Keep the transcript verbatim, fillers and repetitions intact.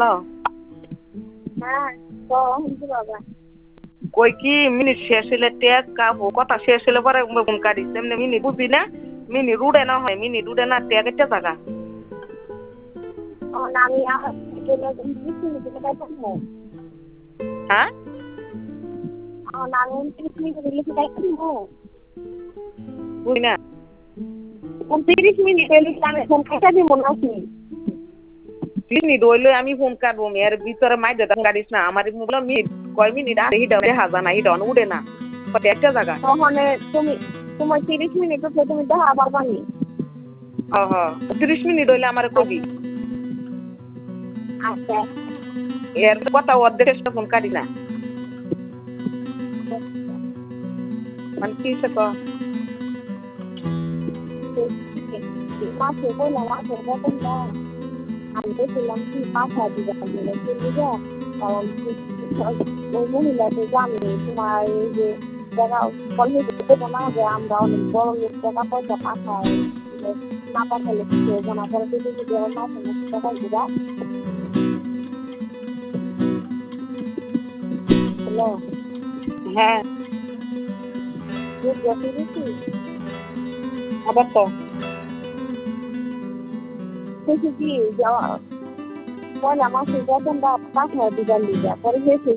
hello হ্যাঁ শুনতে পাবা কই কি মিনিট শেষ হলে টেক কাবো কথা শেষ হলে পরে ফোন কাটিস এমনি মিনিট বুঝি না মিনি রুডে না হয় মিনি রুডে না টেক একটা জায়গা আমি আমার বিশ মিনিট হ্যাঁ আমি উনত্রিশ মিনিট লিখে দেখবো বুঝি না উনত্রিশ মিনিট লিখে আমি ফোন কেটে দিব নাকি মিনিট হইলে আমি ফোন কাটবো এর ভিতরে মাইদে কাটিস না আমার বললো মিনিট কয় মিনিট আর হিডা দেখা না হিডা উঠে না একটা জায়গা তাহলে তুমি তোমার তিরিশ মিনিট হচ্ছে তুমি দেখা পারবানি হ হ তিরিশ মিনিট হইলে আমার কবি আচ্ছা এর কথা অর্ধেক ফোন কাটি না মানে কি সে মাসে বললাম মাসের বেতনটা আমি দেখলাম কি পাঁচ হাজার দিবে বুঝে কারণ ওই মহিলাকে জানি তোমার এই যে যারা কলেজে দেবো না যে আমরা অনেক বড় লোক টাকা পয়সা পাঠাই না পাঠালে কিছু হবো না পরে যদি যদি আমার মাসে মাসে টাকা দিবা হ্যালো হ্যাঁ আবার তো কি যাওয়া পয়লা মাসের বেতনটা পাঁচ হাজার দিবার লিগা পরে